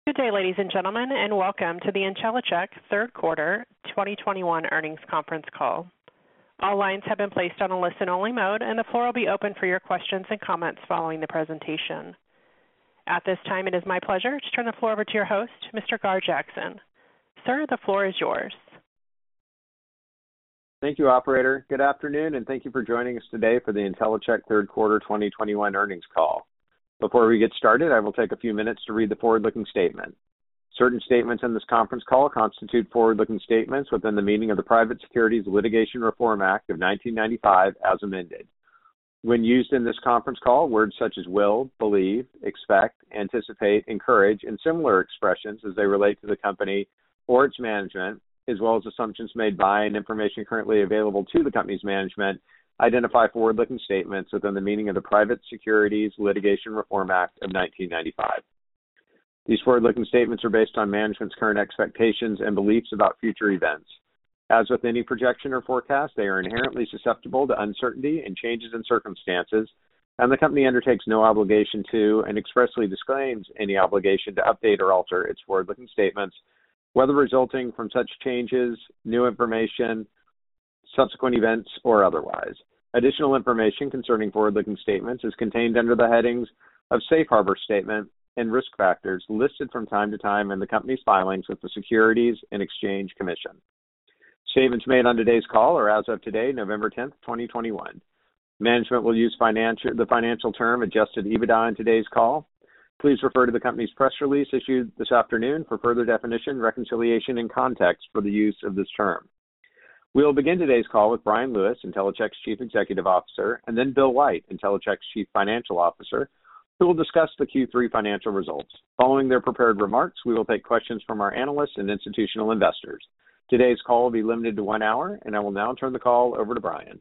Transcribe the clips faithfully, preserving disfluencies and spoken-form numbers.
Good day, ladies and gentlemen, and welcome to the Intellicheck third quarter twenty twenty-one earnings conference call. All lines have been placed on a listen-only mode, and the floor will be open for your questions and comments following the presentation. At this time, it is my pleasure to turn the floor over to your host, Mister Gar Jackson. Sir, the floor is yours. Thank you, operator. Good afternoon, and thank you for joining us today for the Intellicheck third quarter twenty twenty-one earnings call. Before we get started, I will take a few minutes to read the forward-looking statement. Certain statements in this conference call constitute forward-looking statements within the meaning of the Private Securities Litigation Reform Act of nineteen ninety-five as amended. When used in this conference call, words such as will, believe, expect, anticipate, encourage, and similar expressions as they relate to the company or its management, as well as assumptions made by and information currently available to the company's management, identify forward-looking statements within the meaning of the Private Securities Litigation Reform Act of nineteen ninety-five. These forward-looking statements are based on management's current expectations and beliefs about future events. As with any projection or forecast, they are inherently susceptible to uncertainty and changes in circumstances, and the company undertakes no obligation to and expressly disclaims any obligation to update or alter its forward-looking statements, whether resulting from such changes, new information, subsequent events, or otherwise. Additional information concerning forward-looking statements is contained under the headings of Safe Harbor Statement and Risk Factors listed from time to time in the company's filings with the Securities and Exchange Commission. Statements made on today's call are as of today, November tenth, twenty twenty-one. Management will use financial, the financial term Adjusted EBITDA in today's call. Please refer to the company's press release issued this afternoon for further definition, reconciliation, and context for the use of this term. We will begin today's call with Bryan Lewis, Intellicheck's Chief Executive Officer, and then Bill White, Intellicheck's Chief Financial Officer, who will discuss the Q three financial results. Following their prepared remarks, we will take questions from our analysts and institutional investors. Today's call will be limited to one hour, and I will now turn the call over to Bryan.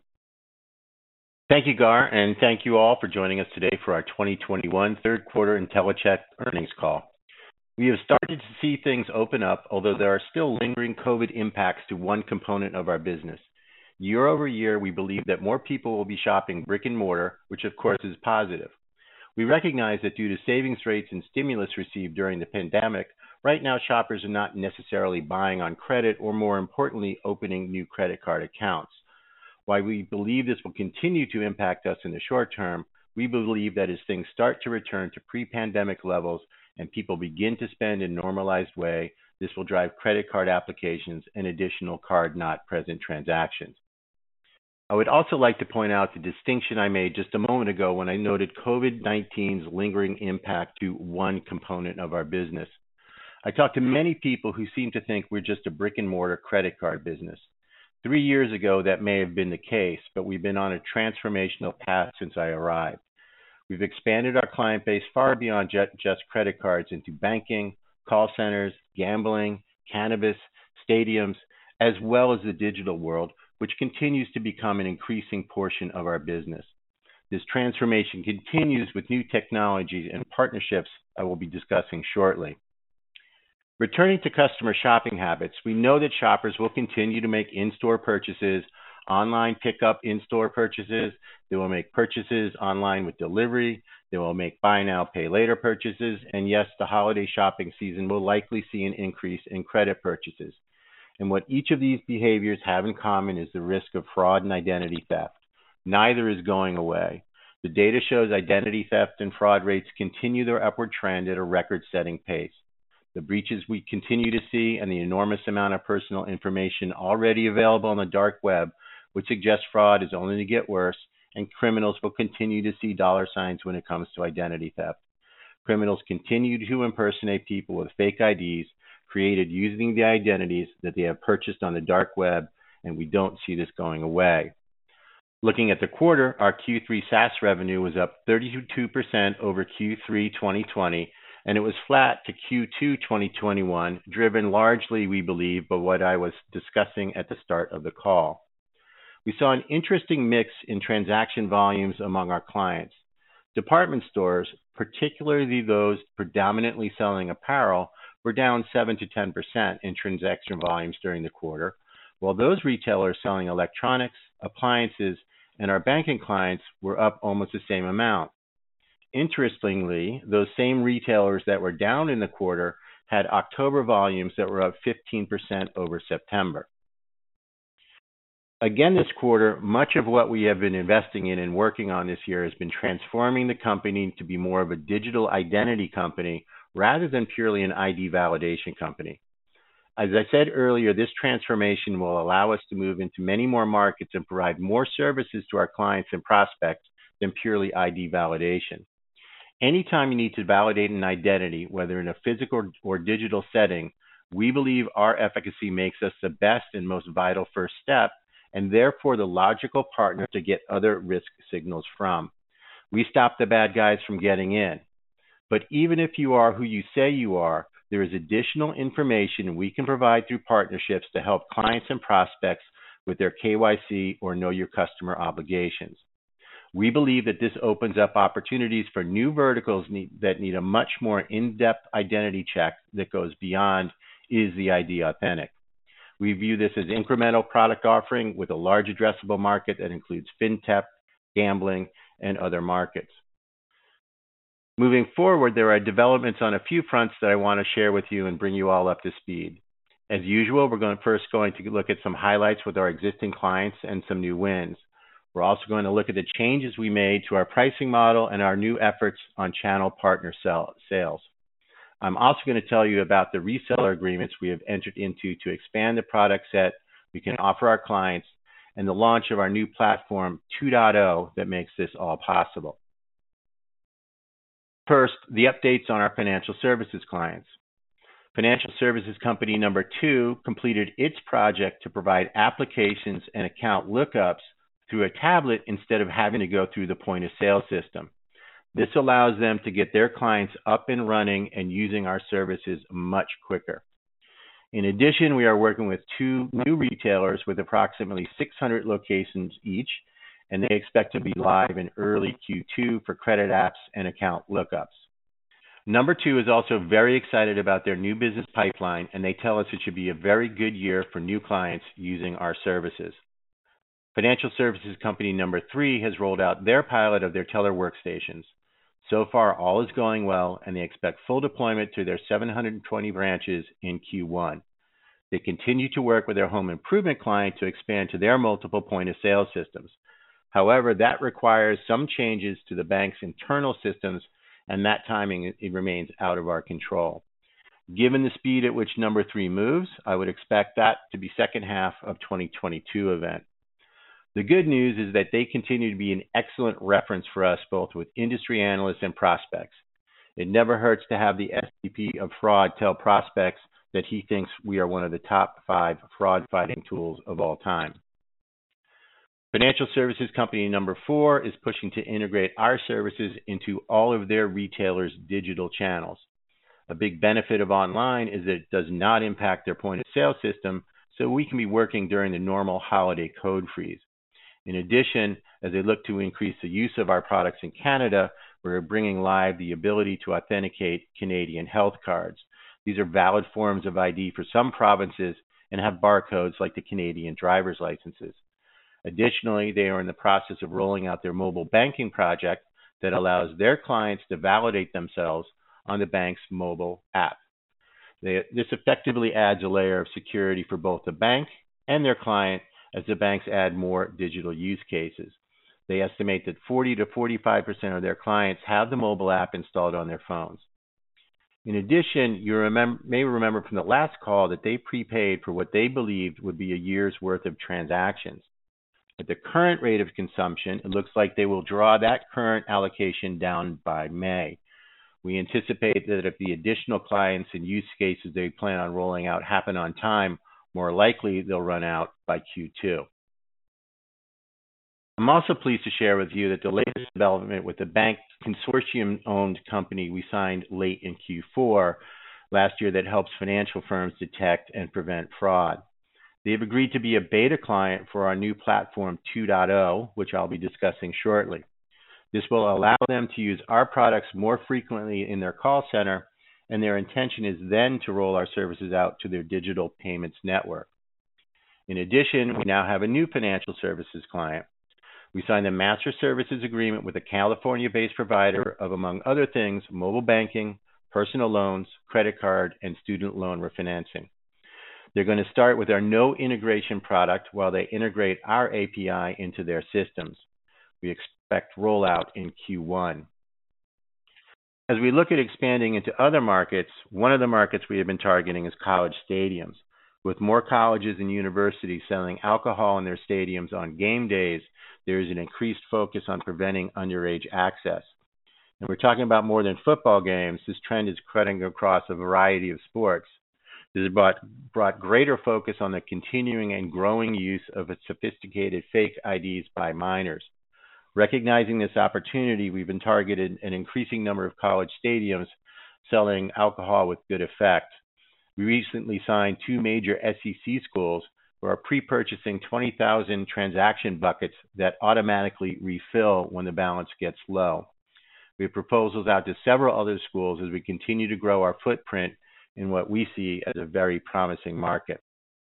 Thank you, Gar, and thank you all for joining us today for our twenty twenty-one third quarter Intellicheck earnings call. We have started to see things open up, although there are still lingering COVID impacts to one component of our business. Year over year, we believe that more people will be shopping brick and mortar, which of course is positive. We recognize that due to savings rates and stimulus received during the pandemic, right now shoppers are not necessarily buying on credit or, more importantly, opening new credit card accounts. While we believe this will continue to impact us in the short term, we believe that as things start to return to pre-pandemic levels and people begin to spend in a normalized way, this will drive credit card applications and additional card-not-present transactions. I would also like to point out the distinction I made just a moment ago when I noted COVID nineteen's lingering impact to one component of our business. I talked to many people who seem to think we're just a brick-and-mortar credit card business. Three years ago, that may have been the case, but we've been on a transformational path since I arrived. We've expanded our client base far beyond just credit cards into banking, call centers, gambling, cannabis, stadiums, as well as the digital world, which continues to become an increasing portion of our business. This transformation continues with new technologies and partnerships I will be discussing shortly. Returning to customer shopping habits, we know that shoppers will continue to make in-store purchases, online pickup in-store purchases. They will make purchases online with delivery. They will make buy now, pay later purchases. And yes, the holiday shopping season will likely see an increase in credit purchases. And what each of these behaviors have in common is the risk of fraud and identity theft. Neither is going away. The data shows identity theft and fraud rates continue their upward trend at a record-setting pace. The breaches we continue to see and the enormous amount of personal information already available on the dark web would suggest fraud is only to get worse, and criminals will continue to see dollar signs when it comes to identity theft. Criminals continue to impersonate people with fake I Ds created using the identities that they have purchased on the dark web, and we don't see this going away. Looking at the quarter, our Q three SaaS revenue was up thirty-two percent over Q three twenty twenty, and it was flat to Q two twenty twenty-one, driven largely, we believe, by what I was discussing at the start of the call. We saw an interesting mix in transaction volumes among our clients. Department stores, particularly those predominantly selling apparel, were down seven to ten percent in transaction volumes during the quarter, while those retailers selling electronics, appliances, and our banking clients were up almost the same amount. Interestingly, those same retailers that were down in the quarter had October volumes that were up fifteen percent over September. Again, this quarter, much of what we have been investing in and working on this year has been transforming the company to be more of a digital identity company rather than purely an I D validation company. As I said earlier, this transformation will allow us to move into many more markets and provide more services to our clients and prospects than purely I D validation. Anytime you need to validate an identity, whether in a physical or digital setting, we believe our efficacy makes us the best and most vital first step, and therefore the logical partner to get other risk signals from. We stop the bad guys from getting in. But even if you are who you say you are, there is additional information we can provide through partnerships to help clients and prospects with their K Y C or Know Your Customer obligations. We believe that this opens up opportunities for new verticals need, that need a much more in-depth identity check that goes beyond, is the I D authentic? We view this as incremental product offering with a large addressable market that includes fintech, gambling, and other markets. Moving forward, there are developments on a few fronts that I want to share with you and bring you all up to speed. As usual, we're going first going to look at some highlights with our existing clients and some new wins. We're also going to look at the changes we made to our pricing model and our new efforts on channel partner sell, sales. I'm also going to tell you about the reseller agreements we have entered into to expand the product set we can offer our clients and the launch of our new platform two point oh that makes this all possible. First, the updates on our financial services clients. Financial services company number two completed its project to provide applications and account lookups through a tablet instead of having to go through the point of sale system. This allows them to get their clients up and running and using our services much quicker. In addition, we are working with two new retailers with approximately six hundred locations each, and they expect to be live in early Q two for credit apps and account lookups. Number two is also very excited about their new business pipeline, and they tell us it should be a very good year for new clients using our services. Financial services company number three has rolled out their pilot of their teller workstations. So far, all is going well, and they expect full deployment to their seven hundred twenty branches in Q one. They continue to work with their home improvement client to expand to their multiple point-of-sale systems. However, that requires some changes to the bank's internal systems, and that timing it remains out of our control. Given the speed at which number three moves, I would expect that to be second half of twenty twenty-two event. The good news is that they continue to be an excellent reference for us, both with industry analysts and prospects. It never hurts to have the S V P of fraud tell prospects that he thinks we are one of the top five fraud fighting tools of all time. Financial services company number four is pushing to integrate our services into all of their retailers' digital channels. A big benefit of online is that it does not impact their point of sale system, so we can be working during the normal holiday code freeze. In addition, as they look to increase the use of our products in Canada, we're bringing live the ability to authenticate Canadian health cards. These are valid forms of I D for some provinces and have barcodes like the Canadian driver's licenses. Additionally, they are in the process of rolling out their mobile banking project that allows their clients to validate themselves on the bank's mobile app. They, this effectively adds a layer of security for both the bank and their client as the banks add more digital use cases. They estimate that forty to forty-five percent of their clients have the mobile app installed on their phones. In addition, you remember, may remember from the last call that they prepaid for what they believed would be a year's worth of transactions. At the current rate of consumption, it looks like they will draw that current allocation down by May. We anticipate that if the additional clients and use cases they plan on rolling out happen on time, more likely they'll run out by Q two. I'm also pleased to share with you that the latest development with the bank consortium-owned company we signed late in Q four last year that helps financial firms detect and prevent fraud. They have agreed to be a beta client for our new platform two point oh, which I'll be discussing shortly. This will allow them to use our products more frequently in their call center, and their intention is then to roll our services out to their digital payments network. In addition, we now have a new financial services client. We signed a master services agreement with a California-based provider of, among other things, mobile banking, personal loans, credit card, and student loan refinancing. They're going to start with our no integration product while they integrate our A P I into their systems. We expect rollout in Q one. As we look at expanding into other markets, one of the markets we have been targeting is college stadiums. With more colleges and universities selling alcohol in their stadiums on game days, there is an increased focus on preventing underage access. And we're talking about more than football games. This trend is cutting across a variety of sports. This has brought, brought greater focus on the continuing and growing use of sophisticated fake I Ds by minors. Recognizing this opportunity, we've been targeted an increasing number of college stadiums selling alcohol with good effect. We recently signed two major S E C schools who are pre-purchasing twenty thousand transaction buckets that automatically refill when the balance gets low. We have proposals out to several other schools as we continue to grow our footprint in what we see as a very promising market.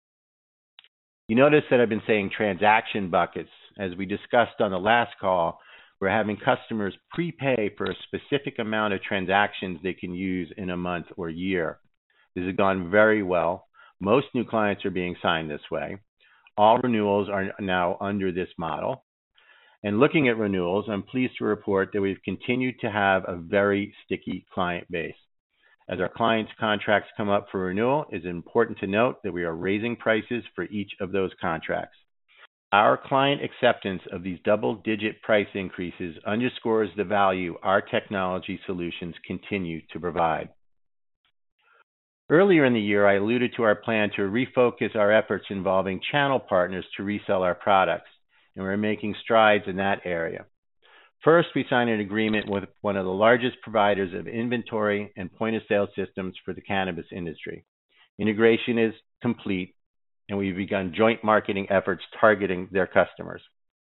You notice that I've been saying transaction buckets. As we discussed on the last call, we're having customers prepay for a specific amount of transactions they can use in a month or year. This has gone very well. Most new clients are being signed this way. All renewals are now under this model. And looking at renewals, I'm pleased to report that we've continued to have a very sticky client base. As our clients' contracts come up for renewal, it's important to note that we are raising prices for each of those contracts. Our client acceptance of these double-digit price increases underscores the value our technology solutions continue to provide. Earlier in the year, I alluded to our plan to refocus our efforts involving channel partners to resell our products, and we're making strides in that area. First, we signed an agreement with one of the largest providers of inventory and point-of-sale systems for the cannabis industry. Integration is complete, and we've begun joint marketing efforts targeting their customers.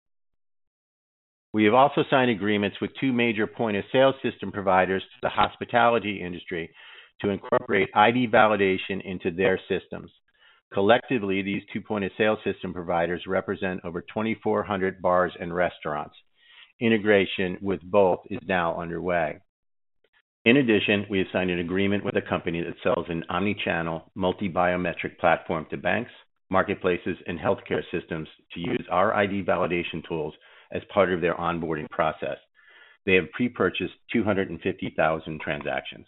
We have also signed agreements with two major point-of-sale system providers to the hospitality industry to incorporate I D validation into their systems. Collectively, these two point-of-sale system providers represent over twenty-four hundred bars and restaurants. Integration with both is now underway. In addition, we have signed an agreement with a company that sells an omni-channel, multi-biometric platform to banks, marketplaces, and healthcare systems to use our I D validation tools as part of their onboarding process. They have pre-purchased two hundred fifty thousand transactions.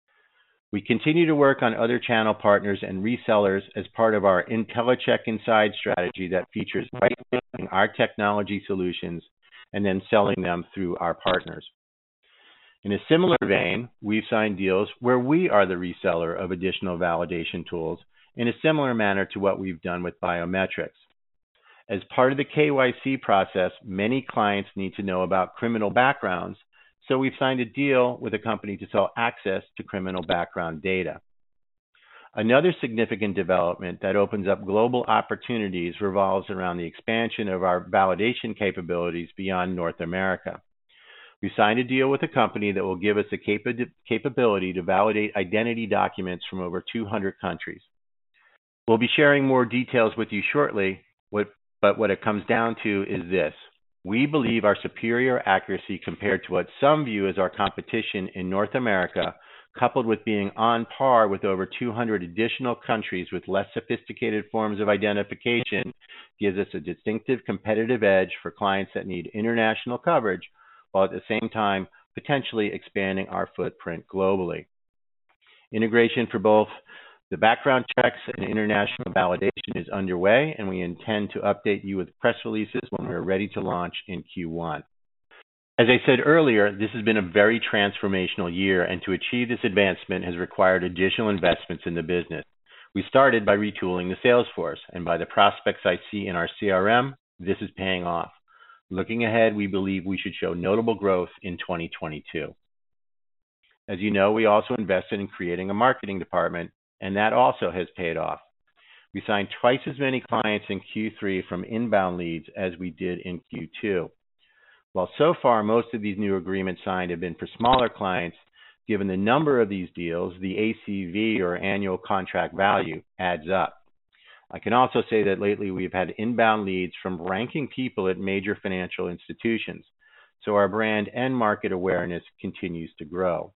We continue to work on other channel partners and resellers as part of our IntelliCheck Inside strategy that features white-labeling our technology solutions and then selling them through our partners. In a similar vein, we've signed deals where we are the reseller of additional validation tools in a similar manner to what we've done with biometrics. As part of the K Y C process, many clients need to know about criminal backgrounds, so we've signed a deal with a company to sell access to criminal background data. Another significant development that opens up global opportunities revolves around the expansion of our validation capabilities beyond North America. We signed a deal with a company that will give us the capa- capability to validate identity documents from over two hundred countries. We'll be sharing more details with you shortly, what, but what it comes down to is this. We believe our superior accuracy compared to what some view as our competition in North America, coupled with being on par with over two hundred additional countries with less sophisticated forms of identification, gives us a distinctive competitive edge for clients that need international coverage, while at the same time potentially expanding our footprint globally. Integration for both the background checks and international validation is underway, and we intend to update you with press releases when we're ready to launch in Q one. As I said earlier, this has been a very transformational year, and to achieve this advancement has required additional investments in the business. We started by retooling the sales force, and by the prospects I see in our C R M, this is paying off. Looking ahead, we believe we should show notable growth in twenty twenty-two. As you know, we also invested in creating a marketing department, and that also has paid off. We signed twice as many clients in Q three from inbound leads as we did in Q two. While so far most of these new agreements signed have been for smaller clients, given the number of these deals, the A C V or annual contract value adds up. I can also say that lately we've had inbound leads from ranking people at major financial institutions, so our brand and market awareness continues to grow.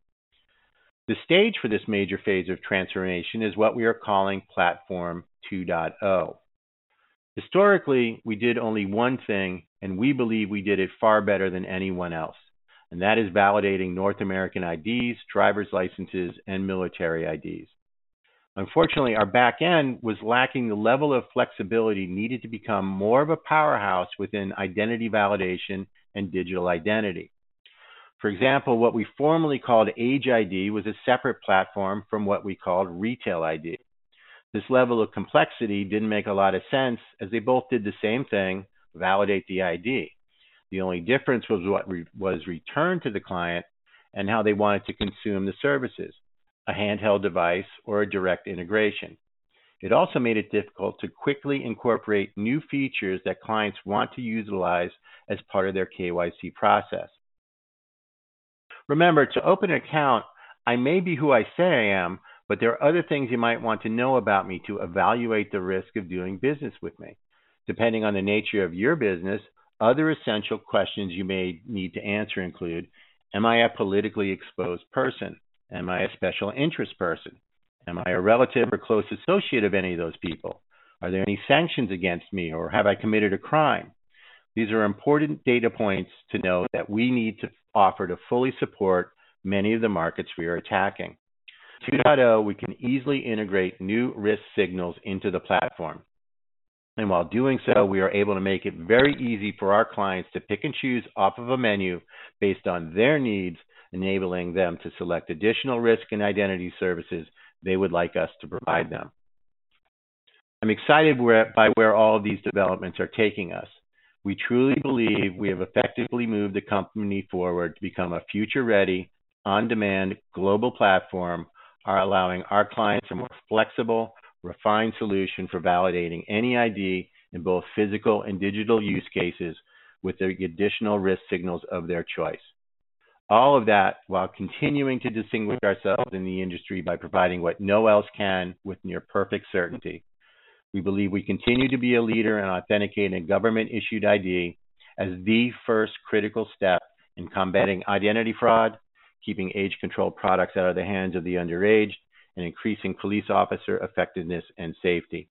The stage for this major phase of transformation is what we are calling Platform two point oh. Historically, we did only one thing, and we believe we did it far better than anyone else, and that is validating North American I Ds, driver's licenses, and military I Ds. Unfortunately, our back end was lacking the level of flexibility needed to become more of a powerhouse within identity validation and digital identity. For example, what we formerly called Age I D was a separate platform from what we called Retail I D. This level of complexity didn't make a lot of sense as they both did the same thing, validate the I D. The only difference was what re- was returned to the client and how they wanted to consume the services, a handheld device or a direct integration. It also made it difficult to quickly incorporate new features that clients want to utilize as part of their K Y C process. Remember, to open an account, I may be who I say I am, but there are other things you might want to know about me to evaluate the risk of doing business with me. Depending on the nature of your business, other essential questions you may need to answer include, am I a politically exposed person? Am I a special interest person? Am I a relative or close associate of any of those people? Are there any sanctions against me, or have I committed a crime? These are important data points to know that we need to offer to fully support many of the markets we are attacking. two point oh, we can easily integrate new risk signals into the platform. And while doing so, we are able to make it very easy for our clients to pick and choose off of a menu based on their needs, enabling them to select additional risk and identity services they would like us to provide them. I'm excited by where all of these developments are taking us. We truly believe we have effectively moved the company forward to become a future-ready, on-demand global platform, are allowing our clients a more flexible, refined solution for validating any I D in both physical and digital use cases with the additional risk signals of their choice. All of that while continuing to distinguish ourselves in the industry by providing what no one else can with near perfect certainty. We believe we continue to be a leader in authenticating a government-issued I D as the first critical step in combating identity fraud, keeping age-controlled products out of the hands of the underage, and increasing police officer effectiveness and safety.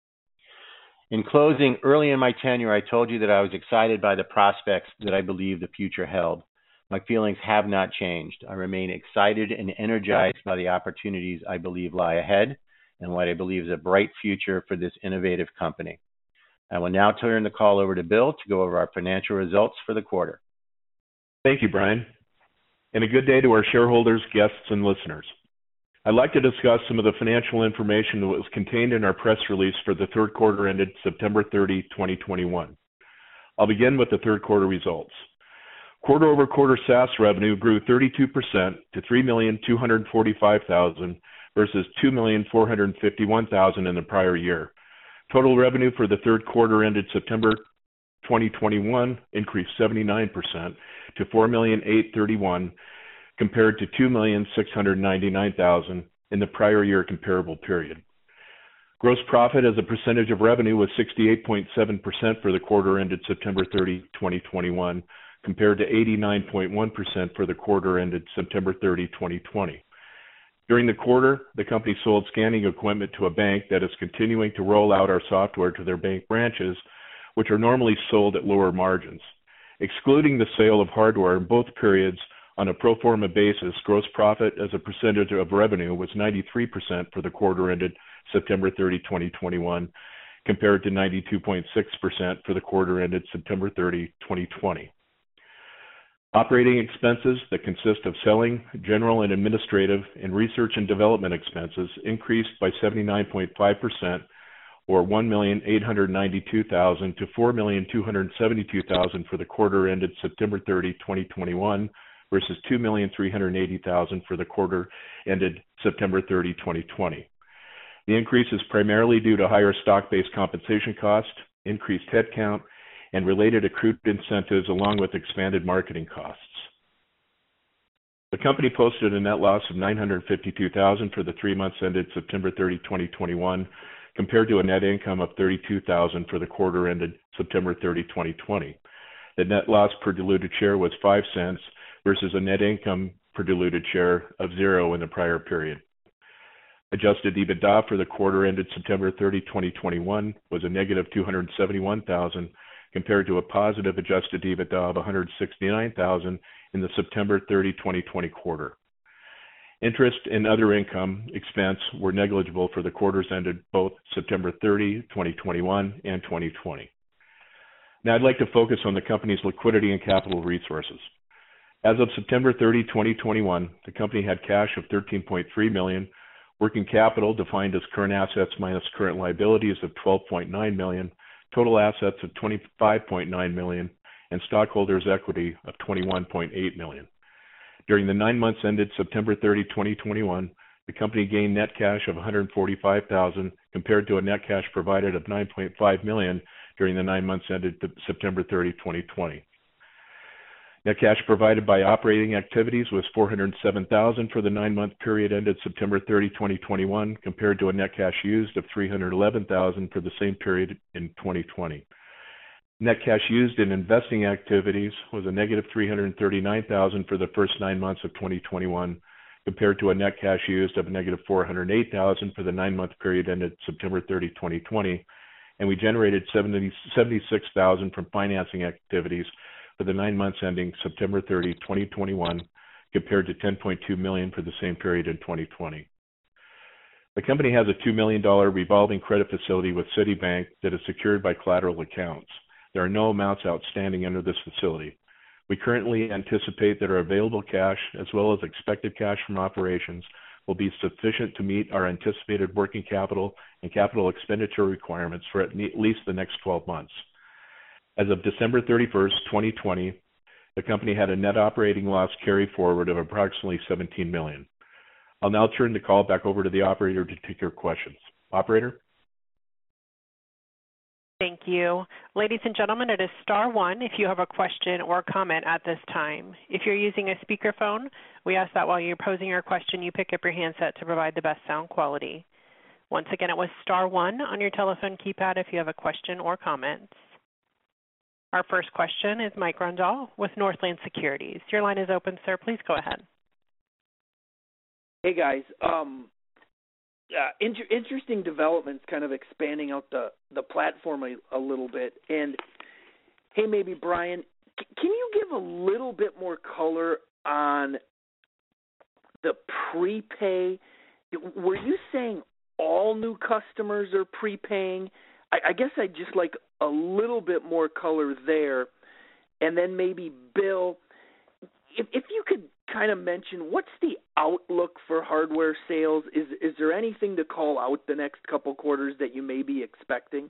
In closing, early in my tenure, I told you that I was excited by the prospects that I believe the future held. My feelings have not changed. I remain excited and energized by the opportunities I believe lie ahead and what I believe is a bright future for this innovative company. I will now turn the call over to Bill to go over our financial results for the quarter. Thank you, Brian, and a good day to our shareholders, guests, and listeners. I'd like to discuss some of the financial information that was contained in our press release for the third quarter ended September thirtieth, twenty twenty-one. I'll begin with the third quarter results. Quarter-over-quarter SaaS revenue grew thirty-two percent to three million two hundred forty-five thousand dollars versus two million four hundred fifty-one thousand dollars in the prior year. Total revenue for the third quarter ended September twenty twenty-one increased seventy-nine percent to four million eight hundred thirty-one thousand dollars compared to two million six hundred ninety-nine thousand dollars in the prior year comparable period. Gross profit as a percentage of revenue was sixty-eight point seven percent for the quarter ended September thirtieth, twenty twenty-one, compared to eighty-nine point one percent for the quarter ended September thirtieth, twenty twenty. During the quarter, the company sold scanning equipment to a bank that is continuing to roll out our software to their bank branches, which are normally sold at lower margins. Excluding the sale of hardware in both periods, on a pro forma basis, gross profit as a percentage of revenue was ninety-three percent for the quarter ended September thirtieth, twenty twenty-one, compared to ninety-two point six percent for the quarter ended September thirtieth, twenty twenty. Operating expenses that consist of selling, general and administrative, and research and development expenses increased by seventy-nine point five percent, or one million eight hundred ninety-two thousand dollars to four million two hundred seventy-two thousand dollars for the quarter ended September thirtieth, twenty twenty-one, versus two million three hundred eighty thousand dollars for the quarter ended September thirtieth, twenty twenty. The increase is primarily due to higher stock-based compensation costs, increased headcount, and related accrued incentives, along with expanded marketing costs. The company posted a net loss of nine hundred fifty-two thousand dollars for the three months ended September thirtieth, twenty twenty-one, compared to a net income of thirty-two thousand dollars for the quarter ended September thirtieth, twenty twenty. The net loss per diluted share was five cents versus a net income per diluted share of zero in the prior period. Adjusted EBITDA for the quarter ended September thirtieth, twenty twenty-one was a negative two hundred seventy-one thousand dollars compared to a positive adjusted EBITDA of one hundred sixty-nine thousand dollars in the September thirtieth, twenty twenty quarter. Interest and other income expense were negligible for the quarters ended both September thirtieth, twenty twenty-one and twenty twenty. Now I'd like to focus on the company's liquidity and capital resources. As of September thirtieth, twenty twenty-one, the company had cash of thirteen point three million dollars, working capital defined as current assets minus current liabilities of twelve point nine million dollars, total assets of twenty-five point nine million dollars, and stockholders' equity of twenty-one point eight million dollars. During the nine months ended September thirtieth, twenty twenty-one, the company gained net cash of one hundred forty-five thousand dollars compared to a net cash provided of nine point five million dollars during the nine months ended September thirtieth, twenty twenty. Net cash provided by operating activities was four hundred seven thousand dollars for the nine-month period ended September thirtieth, twenty twenty-one, compared to a net cash used of three hundred eleven thousand dollars for the same period in twenty twenty. Net cash used in investing activities was a negative three hundred thirty-nine thousand dollars for the first nine months of twenty twenty-one, compared to a net cash used of negative four hundred eight thousand dollars for the nine-month period ended September thirtieth, twenty twenty, and we generated seventy-six thousand dollars from financing activities for the nine months ending September thirtieth, twenty twenty-one, compared to ten point two million dollars for the same period in twenty twenty. The company has a two million dollars revolving credit facility with Citibank that is secured by collateral accounts. There are no amounts outstanding under this facility. We currently anticipate that our available cash, as well as expected cash from operations, will be sufficient to meet our anticipated working capital and capital expenditure requirements for at least the next twelve months. As of December thirty-first, twenty twenty, the company had a net operating loss carry forward of approximately seventeen million dollars. I'll now turn the call back over to the operator to take your questions. Operator? Thank you. Ladies and gentlemen, it is star one if you have a question or comment at this time. If you're using a speakerphone, we ask that while you're posing your question, you pick up your handset to provide the best sound quality. Once again, it was star one on your telephone keypad if you have a question or comments. Our first question is Mike Grondahl with Northland Securities. Your line is open, sir. Please go ahead. Hey, guys. Um, uh, inter- interesting developments, kind of expanding out the, the platform a, a little bit. And, hey, maybe, Brian, c- can you give a little bit more color on the prepay? Were you saying all new customers are prepaying? I, I guess I'd just like a little bit more color there. And then maybe, Bill, if, if you could kind of mention what's the outlook for hardware sales? Is is there anything to call out the next couple quarters that you may be expecting?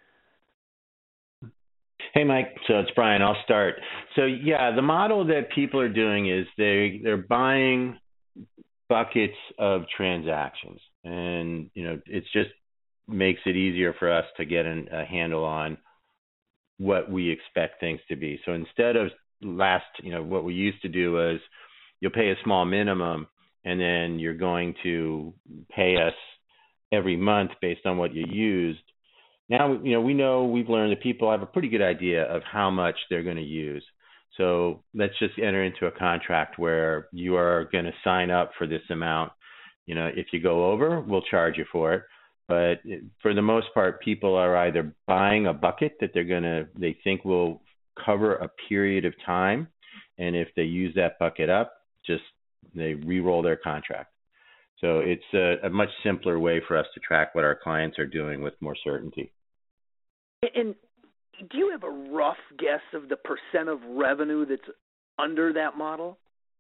Hey, Mike. So it's Brian. I'll start. So, yeah, the model that people are doing is they, they're buying buckets of transactions. And, you know, it just makes it easier for us to get an, a handle on what we expect things to be. So instead of last, you know, what we used to do was you'll pay a small minimum and then you're going to pay us every month based on what you used. Now, you know, we know we've learned that people have a pretty good idea of how much they're going to use. So let's just enter into a contract where you are going to sign up for this amount. You know, if you go over, we'll charge you for it. But for the most part, people are either buying a bucket that they're going to, they think will cover a period of time. And if they use that bucket up, just they re-roll their contract. So it's a, a much simpler way for us to track what our clients are doing with more certainty. And do you have a rough guess of the percent of revenue that's under that model?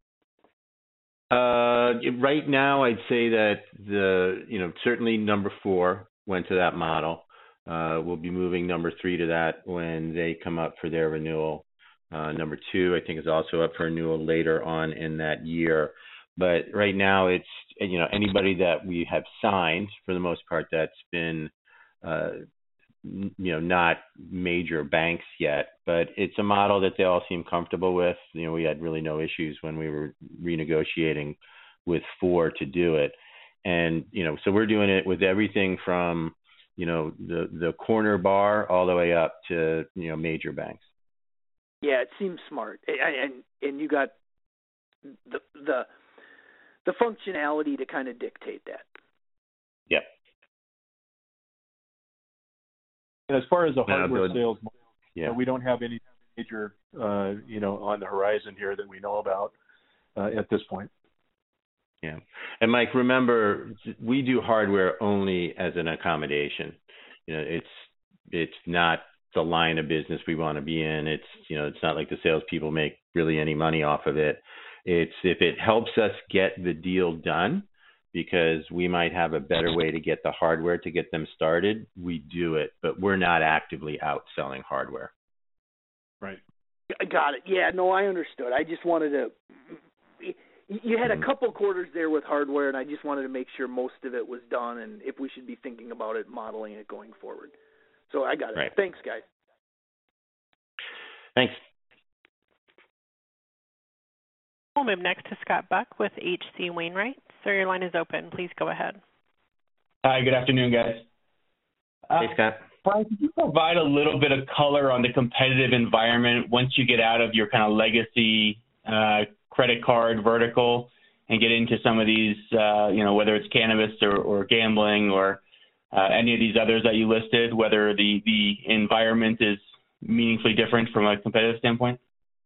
Uh, right now, I'd say that the, you know, certainly number four went to that model. Uh, we'll be moving number three to that when they come up for their renewal. Uh, number two, I think, is also up for renewal later on in that year. But right now, it's, you know, anybody that we have signed, for the most part, that's been, uh, you know, not major banks yet. But it's a model that they all seem comfortable with. You know, we had really no issues when we were renegotiating with four to do it. And, you know, so we're doing it with everything from, you know, the, the corner bar all the way up to, you know, major banks. Yeah, it seems smart. And, and, and you got the, the, the functionality to kind of dictate that. Yep. And as far as the hardware no, sales, yeah. we don't have any major, uh, you know, on the horizon here that we know about uh, at this point. Yeah. And Mike, remember, we do hardware only as an accommodation. You know, it's it's not the line of business we want to be in. It's, you know, it's not like the salespeople make really any money off of it. It's if it helps us get the deal done, because we might have a better way to get the hardware to get them started, we do it. But we're not actively out selling hardware. Right. I got it. Yeah, no, I understood. I just wanted to you had a couple quarters there with hardware, and I just wanted to make sure most of it was done and if we should be thinking about it, modeling it going forward. So I got it. Right. Thanks, guys. Thanks. We'll move next to Scott Buck with H C Wainwright. Sir, your line is open. Please go ahead. Hi, good afternoon, guys. Hey, Scott. Uh, Brian, could you provide a little bit of color on the competitive environment once you get out of your kind of legacy uh, credit card vertical and get into some of these, uh, you know, whether it's cannabis or, or gambling or uh, any of these others that you listed, whether the, the environment is meaningfully different from a competitive standpoint?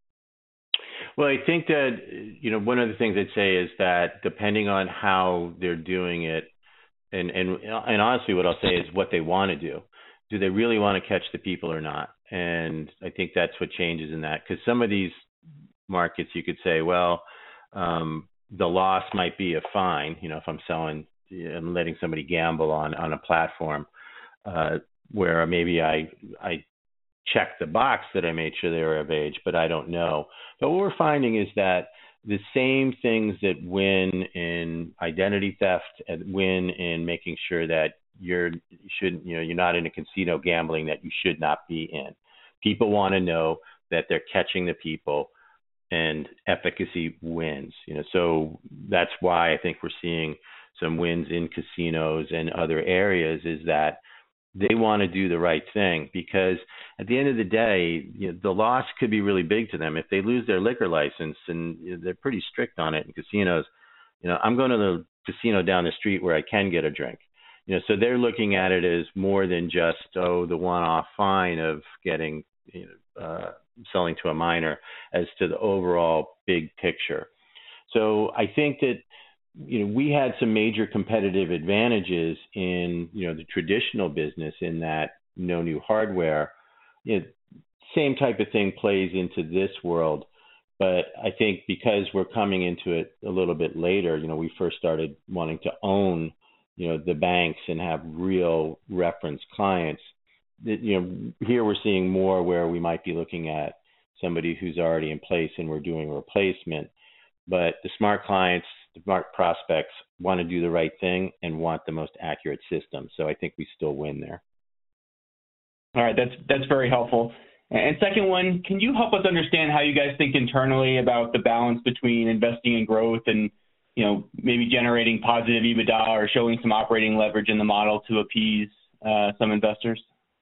Well, I think that, you know, one of the things I'd say is that depending on how they're doing it, and, and, and honestly what I'll say is what they want to do. Do they really want to catch the people or not? And I think that's what changes in that, because some of these markets you could say, well, um, the loss might be a fine. You know, if I'm selling, I'm letting somebody gamble on, on a platform uh, where maybe I I check the box that I made sure they were of age, but I don't know. But what we're finding is that the same things that win in identity theft and win in making sure that you're you shouldn't, you know, you're not in a casino gambling that you should not be in. People want to know that they're catching the people, and efficacy wins. You know, so that's why I think we're seeing some wins in casinos and other areas, is that they want to do the right thing, because at the end of the day, you know, the loss could be really big to them if they lose their liquor license, and you know, they're pretty strict on it in casinos. You know, I'm going to the casino down the street where I can get a drink. You know, so they're looking at it as more than just, oh, the one-off fine of getting, you know, uh, selling to a minor, as to the overall big picture. So I think that, you know, we had some major competitive advantages in, you know, the traditional business, in that no new hardware. You know, same type of thing plays into this world. But I think because we're coming into it a little bit later, you know, we first started wanting to own, you know, the banks and have real reference clients. That, you know, here we're seeing more where we might be looking at somebody who's already in place and we're doing a replacement. But the smart clients, the smart prospects want to do the right thing and want the most accurate system. So I think we still win there. All right, that's that's very helpful. And second one, can you help us understand how you guys think internally about the balance between investing in growth and, you know, maybe generating positive EBITDA or showing some operating leverage in the model to appease uh, some investors?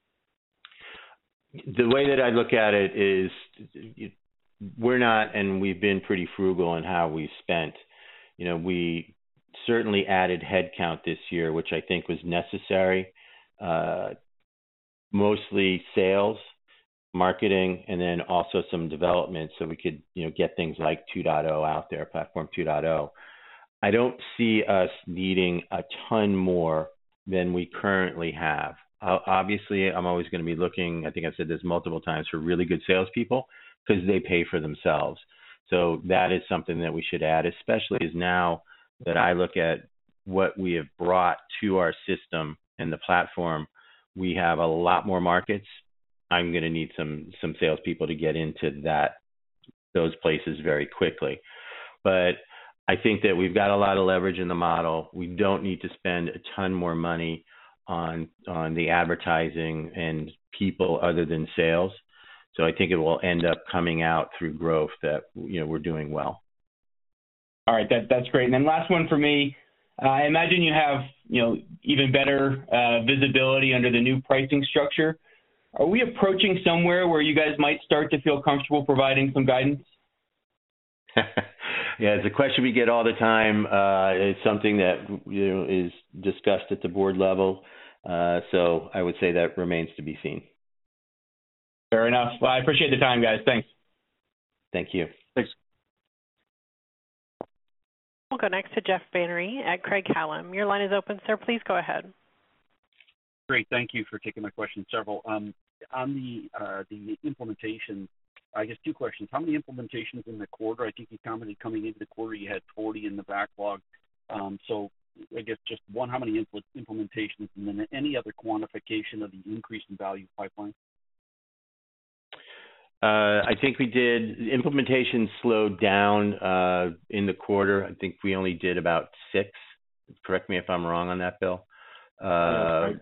The way that I look at it is, we're not, and we've been pretty frugal in how we spent. You know, we certainly added headcount this year, which I think was necessary, uh, mostly sales, marketing, and then also some development so we could, you know, get things like two point oh out there, Platform two point oh. I don't see us needing a ton more than we currently have. Uh, obviously, I'm always going to be looking, I think I've said this multiple times, for really good salespeople, because they pay for themselves. So that is something that we should add, especially as now that I look at what we have brought to our system and the platform, we have a lot more markets. I'm going to need some some salespeople to get into that those places very quickly. But I think that we've got a lot of leverage in the model. We don't need to spend a ton more money on on the advertising and people other than sales. So I think it will end up coming out through growth that, you know, we're doing well. All right, that that's great. And then last one for me. Uh, I imagine you have, you know, even better uh, visibility under the new pricing structure. Are we approaching somewhere where you guys might start to feel comfortable providing some guidance? Yeah, it's a question we get all the time. Uh, it's something that, you know, is discussed at the board level. Uh, so I would say that remains to be seen. Fair enough. Well, I appreciate the time, guys. Thanks. Thank you. Thanks. We'll go next to Jeff Bannery at Craig-Hallum. Your line is open, sir. Please go ahead. Great. Thank you for taking my question. Several. Um, on the uh, the implementation, I guess two questions. How many implementations in the quarter? I think you commented coming into the quarter you had forty in the backlog. Um, so I guess just one, how many impl- implementations, and then any other quantification of the increase in value pipeline? Uh, I think we did. Implementation slowed down uh, in the quarter. I think we only did about six. Correct me if I'm wrong on that, Bill. Uh, right.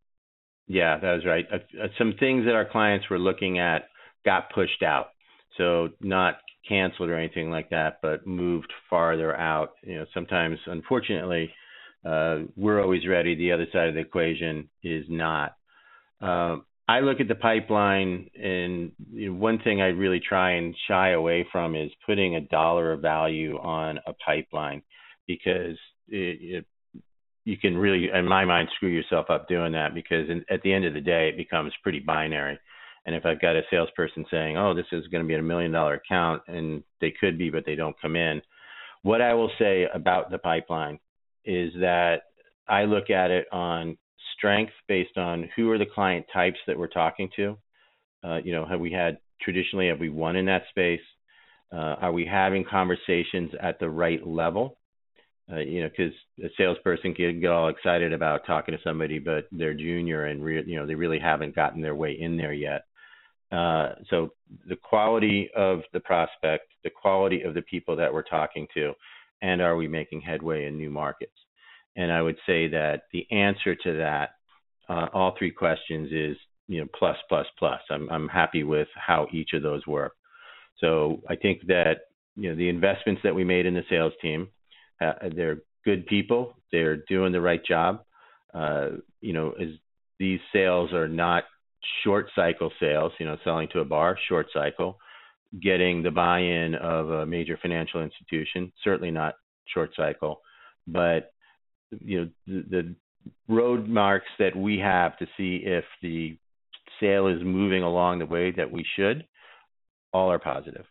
Yeah, that was right. Uh, some things that our clients were looking at got pushed out. So not canceled or anything like that, but moved farther out. You know, sometimes, unfortunately, uh, we're always ready. The other side of the equation is not. Uh, I look at the pipeline, and you know, one thing I really try and shy away from is putting a dollar of value on a pipeline, because it, it, you can really, in my mind, screw yourself up doing that, because in, at the end of the day, it becomes pretty binary. And if I've got a salesperson saying, oh, this is going to be a million dollar account, and they could be, but they don't come in. What I will say about the pipeline is that I look at it on strength based on who are the client types that we're talking to. Uh, you know, have we had traditionally, have we won in that space? Uh, are we having conversations at the right level? Uh, you know, because a salesperson can get all excited about talking to somebody, but they're junior and re- you know they really haven't gotten their way in there yet. Uh, so the quality of the prospect, the quality of the people that we're talking to, and are we making headway in new markets? And I would say that the answer to that, uh, all three questions is, you know, plus, plus, plus. I'm I'm happy with how each of those work. So I think that, you know, the investments that we made in the sales team, uh, they're good people. They're doing the right job. Uh, you know, as these sales are not short cycle sales, you know, selling to a bar, short cycle, getting the buy-in of a major financial institution, certainly not short cycle, but, you know, the, the road marks that we have to see if the sale is moving along the way that we should, all are positive.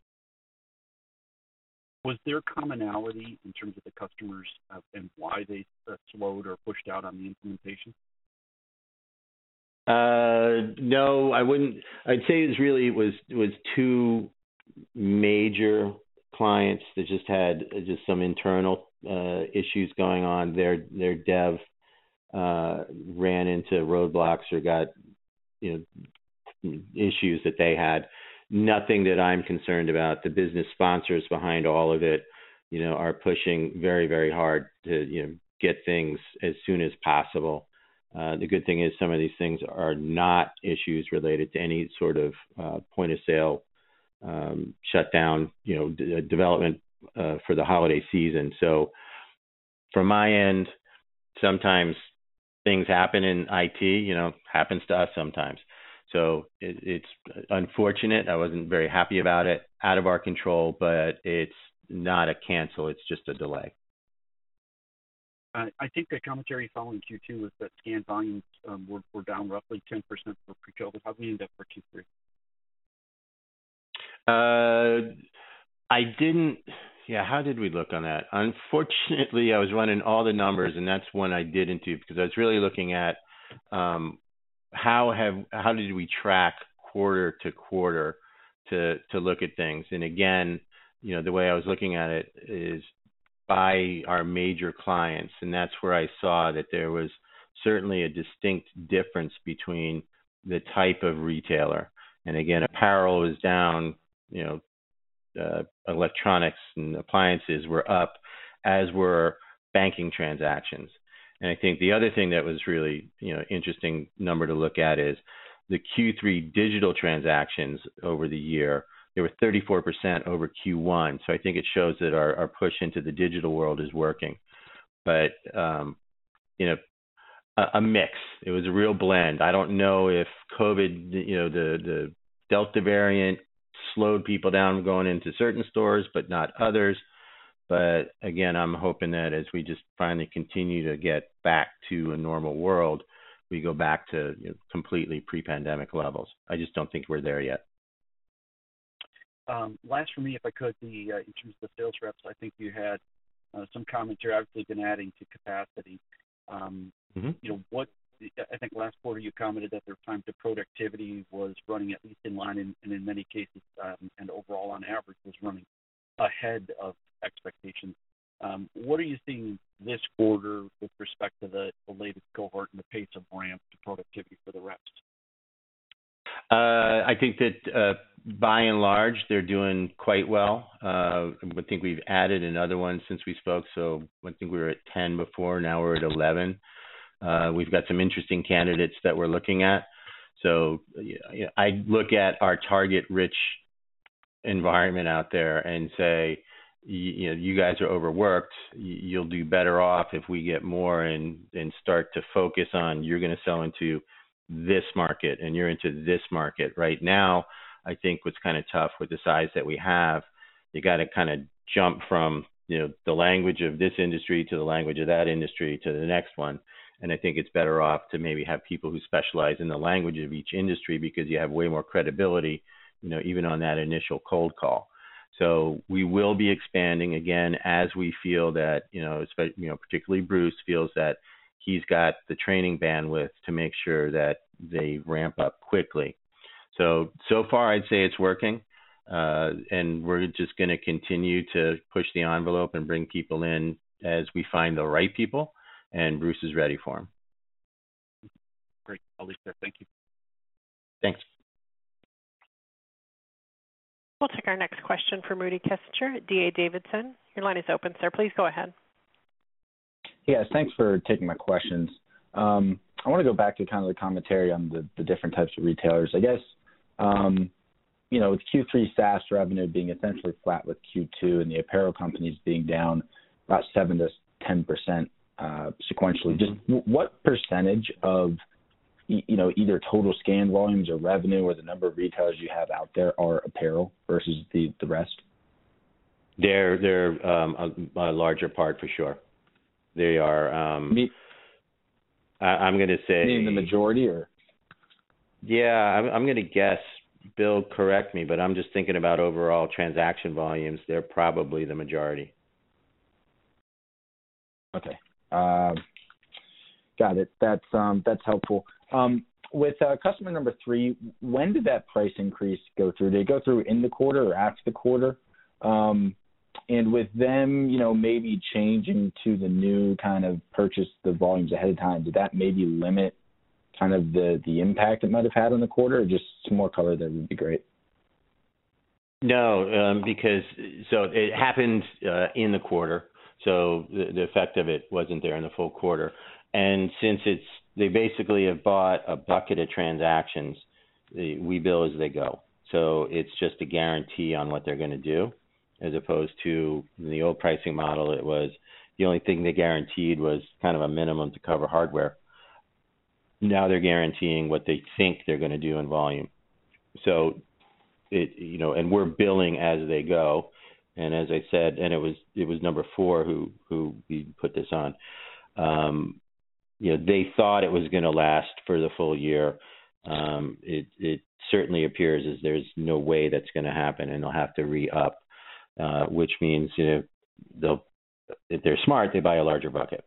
Was there commonality in terms of the customers uh, and why they uh, slowed or pushed out on the implementation? Uh, no, I wouldn't. I'd say it was really it was it was two major clients that just had just some internal uh, issues going on. Their their dev uh, ran into roadblocks or got you know issues that they had. Nothing that I'm concerned about. The business sponsors behind all of it, you know, are pushing very very hard to you know get things as soon as possible. Uh, the good thing is some of these things are not issues related to any sort of uh, point of sale um, shutdown, you know, d- development uh, for the holiday season. So from my end, sometimes things happen in I T, you know, happens to us sometimes. So it, it's unfortunate. I wasn't very happy about it, out of our control, but it's not a cancel. It's just a delay. Uh, I think the commentary following Q two was that scan volumes um, were, were down roughly ten percent for pre-COVID. How do we end up for Q three? Uh, I didn't. Yeah, how did we look on that? Unfortunately, I was running all the numbers, and that's one I didn't do because I was really looking at um, how have how did we track quarter to quarter to to look at things. And again, you know, the way I was looking at it is by our major clients, and that's where I saw that there was certainly a distinct difference between the type of retailer. And again, apparel was down, you know, uh, electronics and appliances were up, as were banking transactions. And I think the other thing that was really, you know, interesting number to look at is the Q three digital transactions over the year. They were thirty-four percent over Q one. So I think it shows that our, our push into the digital world is working. but um, you know, a, a mix. It was a real blend. I don't know if COVID, you know, the the Delta variant slowed people down from going into certain stores, but not others. But again, I'm hoping that as we just finally continue to get back to a normal world, we go back to you know, completely pre-pandemic levels. I just don't think we're there yet. Um, last for me, if I could, the uh, in terms of the sales reps, I think you had uh, some commentary. Obviously, been adding to capacity. Um, mm-hmm. You know, what I think last quarter you commented that their time to productivity was running at least in line, and, and in many cases, um, and overall on average, was running ahead of expectations. Um, what are you seeing this quarter with respect to the, the latest cohort and the pace of ramp to productivity for the reps? Uh, I think that uh, by and large, they're doing quite well. Uh, I think we've added another one since we spoke. So I think we were at ten before. Now we're at eleven. Uh, we've got some interesting candidates that we're looking at. So you know, I look at our target-rich environment out there and say, you, you know, you guys are overworked. You'll do better off if we get more and, and start to focus on you're going to sell into this market and you're into this market. Right now, I think what's kind of tough with the size that we have, you got to kind of jump from, you know, the language of this industry to the language of that industry to the next one. And I think it's better off to maybe have people who specialize in the language of each industry because you have way more credibility, you know, even on that initial cold call. So we will be expanding again as we feel that, you know, you know, particularly Bruce feels that he's got the training bandwidth to make sure that they ramp up quickly. So, so far I'd say it's working. Uh, and we're just going to continue to push the envelope and bring people in as we find the right people, and Bruce is ready for them. Great. I'll leave there. Thank you. Thanks. We'll take our next question from Rudy Kessinger at D A Davidson. Your line is open, sir. Please go ahead. Yes, thanks for taking my questions. Um, I want to go back to kind of the commentary on the, the different types of retailers. I guess, um, you know, with Q three SaaS revenue being essentially flat with Q two and the apparel companies being down about seven to ten percent uh, sequentially, just w- what percentage of, you know, either total scan volumes or revenue or the number of retailers you have out there are apparel versus the, the rest? They're, they're um, a, a larger part for sure. They are, um, Me, I, I'm going to say... Meaning the majority, or? Yeah, I'm, I'm going to guess, Bill, correct me, but I'm just thinking about overall transaction volumes. They're probably the majority. Okay. Uh, got it. That's, um, that's helpful. Um, with uh, customer number three, when did that price increase go through? Did it go through in the quarter or after the quarter? Um, and with them, you know, maybe changing to the new kind of purchase the volumes ahead of time, did that maybe limit kind of the, the impact it might have had on the quarter, or just some more color there would be great? No, um, because so it happened uh, in the quarter, so the, the effect of it wasn't there in the full quarter. And since it's they basically have bought a bucket of transactions, they, we bill as they go. So it's just a guarantee on what they're going to do, as opposed to the old pricing model. It was the only thing they guaranteed was kind of a minimum to cover hardware. Now they're guaranteeing what they think they're going to do in volume. So it, you know, and we're billing as they go. And as I said, and it was it was number four who who we put this on. Um, you know, they thought it was going to last for the full year. Um, it, it certainly appears as there's no way that's going to happen, and they'll have to re-up, uh, which means, you know, they'll, if they're smart, they buy a larger bucket.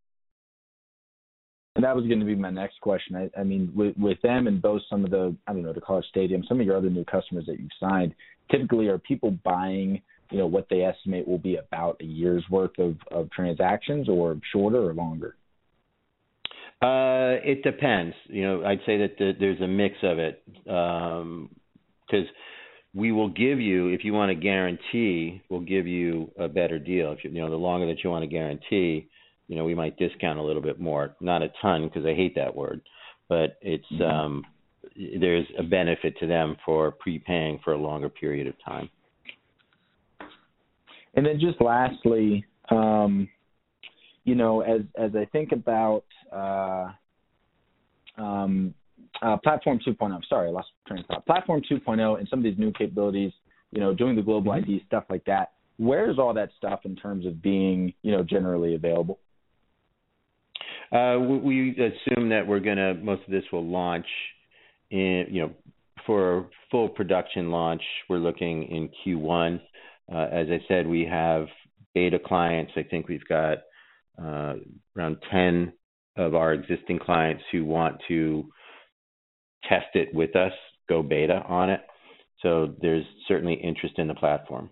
And that was going to be my next question. I, I mean, with, with them and both some of the, I don't know, the College Stadium, some of your other new customers that you've signed, typically are people buying, you know, what they estimate will be about a year's worth of, of transactions, or shorter or longer? Uh, it depends. You know, I'd say that the, there's a mix of it, because um, we will give you, if you want a guarantee, we'll give you a better deal. If you, you know, the longer that you want a guarantee, you know, we might discount a little bit more. Not a ton, because I hate that word, but it's mm-hmm. um, there's a benefit to them for prepaying for a longer period of time. And then just lastly, um, you know, as as I think about uh, um, uh, Platform two point oh, I'm sorry, I lost train of thought. Platform two point oh and some of these new capabilities, you know, doing the global I D, stuff like that. Where's all that stuff in terms of being, you know, generally available? Uh, we, we assume that we're going to, most of this will launch in, you know, for full production launch, we're looking in Q one. Uh, as I said, we have beta clients. I think we've got uh, around ten of our existing clients who want to test it with us, go beta on it. So there's certainly interest in the platform.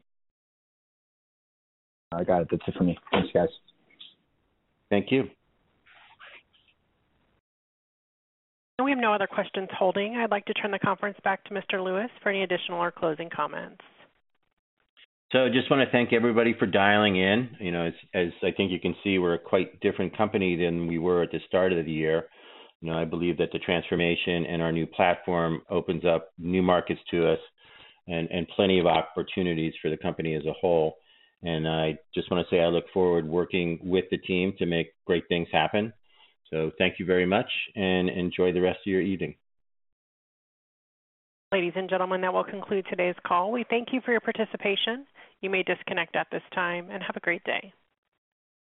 I got it. That's it for me. Thanks, guys. Thank you. We have no other questions holding. I'd like to turn the conference back to Mister Lewis for any additional or closing comments. So just want to thank everybody for dialing in. You know, as, as I think you can see, we're a quite different company than we were at the start of the year. You know, I believe that the transformation and our new platform opens up new markets to us and, and plenty of opportunities for the company as a whole. And I just want to say I look forward working with the team to make great things happen. So thank you very much and enjoy the rest of your evening. Ladies and gentlemen, that will conclude today's call. We thank you for your participation. You may disconnect at this time and have a great day.